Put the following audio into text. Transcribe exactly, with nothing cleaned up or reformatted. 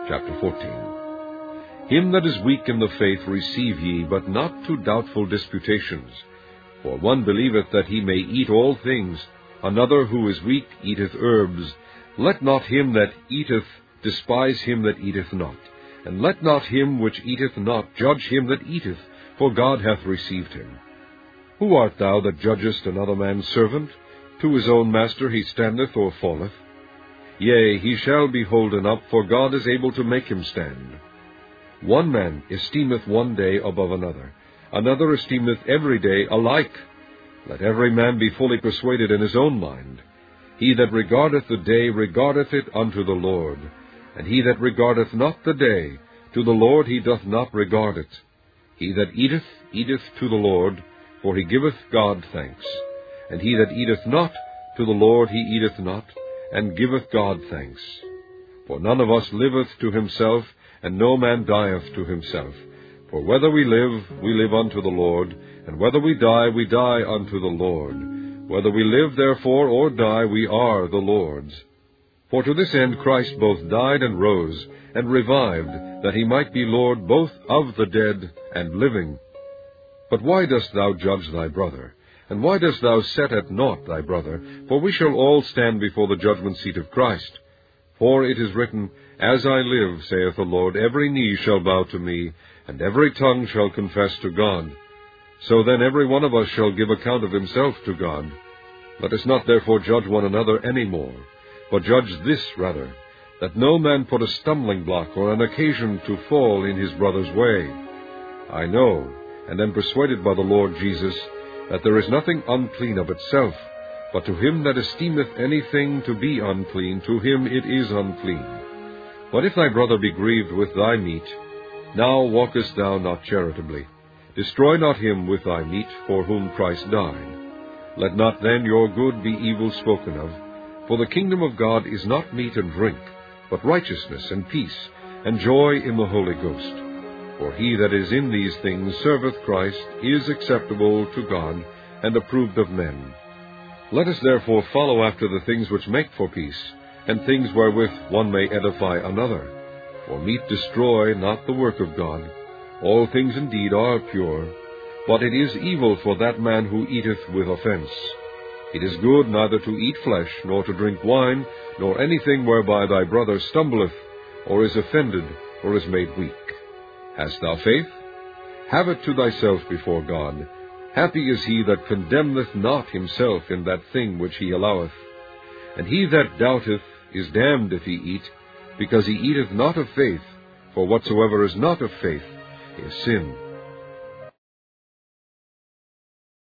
Chapter fourteen. Him that is weak in the faith receive ye, but not to doubtful disputations. For one believeth that he may eat all things, another who is weak eateth herbs. Let not him that eateth despise him that eateth not, and let not him which eateth not judge him that eateth, for God hath received him. Who art thou that judgest another man's servant? To his own master he standeth or falleth. Yea, he shall be holden up, for God is able to make him stand. One man esteemeth one day above another, another esteemeth every day alike. Let every man be fully persuaded in his own mind. He that regardeth the day regardeth it unto the Lord, and he that regardeth not the day, to the Lord he doth not regard it. He that eateth, eateth to the Lord, for he giveth God thanks. And he that eateth not, to the Lord he eateth not, and giveth God thanks. For none of us liveth to himself, and no man dieth to himself. For whether we live, we live unto the Lord, and whether we die, we die unto the Lord. Whether we live, therefore, or die, we are the Lord's. For to this end Christ both died and rose, and revived, that he might be Lord both of the dead and living. But why dost thou judge thy brother? And why dost thou set at naught thy brother? For we shall all stand before the judgment seat of Christ. For it is written, As I live, saith the Lord, every knee shall bow to me, and every tongue shall confess to God. So then every one of us shall give account of himself to God. Let us not therefore judge one another any more, but judge this rather, that no man put a stumbling block or an occasion to fall in his brother's way. I know, and am persuaded by the Lord Jesus, that there is nothing unclean of itself, but to him that esteemeth anything to be unclean, to him it is unclean. But if thy brother be grieved with thy meat, now walkest thou not charitably. Destroy not him with thy meat, for whom Christ died. Let not then your good be evil spoken of, for the kingdom of God is not meat and drink, but righteousness and peace, and joy in the Holy Ghost. For he that is in these things serveth Christ, is acceptable to God, and approved of men. Let us therefore follow after the things which make for peace, and things wherewith one may edify another. For meat destroy not the work of God. All things indeed are pure, but it is evil for that man who eateth with offence. It is good neither to eat flesh, nor to drink wine, nor anything whereby thy brother stumbleth, or is offended, or is made weak. Hast thou faith? Have it to thyself before God. Happy is he that condemneth not himself in that thing which he alloweth. And he that doubteth is damned if he eat, because he eateth not of faith, for whatsoever is not of faith is sin.